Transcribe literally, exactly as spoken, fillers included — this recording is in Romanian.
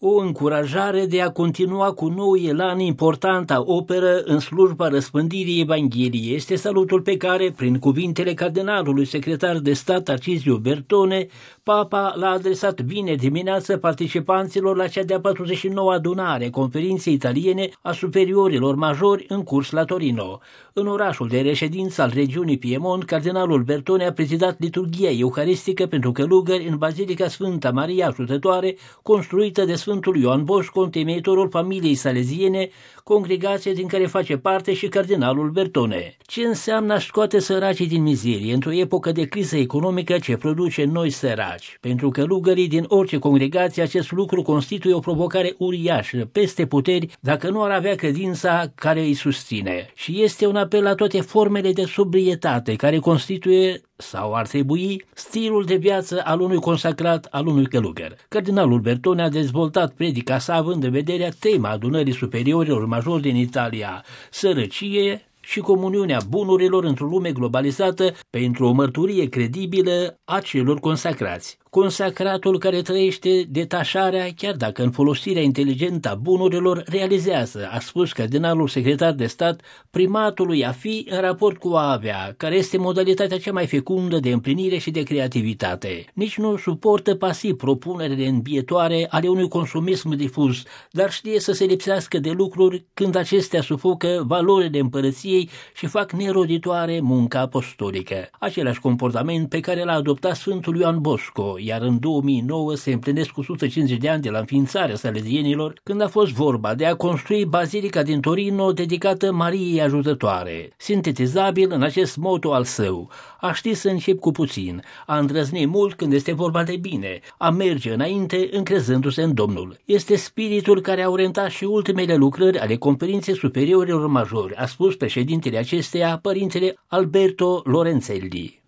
O încurajare de a continua cu nou elan importanta operă în slujba răspândirii Evangheliei este salutul pe care, prin cuvintele cardinalului secretar de stat Tarcisio Bertone, Papa l-a adresat vineri dimineață participanților la cea de-a patruzeci și noua adunare Conferinței Italiene a Superiorilor Majori în curs la Torino. În orașul de reședință al regiunii Piemont, cardinalul Bertone a prezidat liturghia euharistică pentru călugări în Bazilica Sfânta Maria Ajutătoare, construită de Sfântul Ioan Bosco, întemeitorul familiei saleziene, congregație din care face parte și cardinalul Bertone. Ce înseamnă a scoate săracii din mizerie într-o epocă de criză economică ce produce noi săraci? Pentru călugării din orice congregație, acest lucru constituie o provocare uriașă, peste puteri, dacă nu ar avea credința care îi susține. Și este un apel la toate formele de sobrietate care constituie, sau ar trebui, stilul de viață al unui consacrat, al unui călugăr. Cardinalul Bertone a dezvoltat predica sa având în vedere tema adunării superiorilor majori din Italia, sărăcie și comuniunea bunurilor într-o lume globalizată, pentru o mărturie credibilă a celor consacrați. Consacratul care trăiește detașarea, chiar dacă în folosirea inteligentă a bunurilor, realizează, a spus cardinalul secretar de stat, primatului a fi în raport cu a avea, care este modalitatea cea mai fecundă de împlinire și de creativitate. Nici nu suportă pasiv propunerile înbietoare ale unui consumism difuz, dar știe să se lipsească de lucruri când acestea sufocă valorile împărăției și fac neroditoare munca apostolică. Același comportament pe care l-a adoptat Sfântul Ioan Bosco, iar în două mii nouă se împlinesc o sută cincizeci de ani de la înființarea salezienilor, când a fost vorba de a construi bazilica din Torino dedicată Mariei Ajutătoare. Sintetizabil în acest motto al său: a ști să încep cu puțin, a îndrăzni mult când este vorba de bine, a merge înainte încrezându-se în Domnul. Este spiritul care a orientat și ultimele lucrări ale Conferinței Superiorilor Majori, a spus președintele acesteia, părintele Alberto Lorenzelli.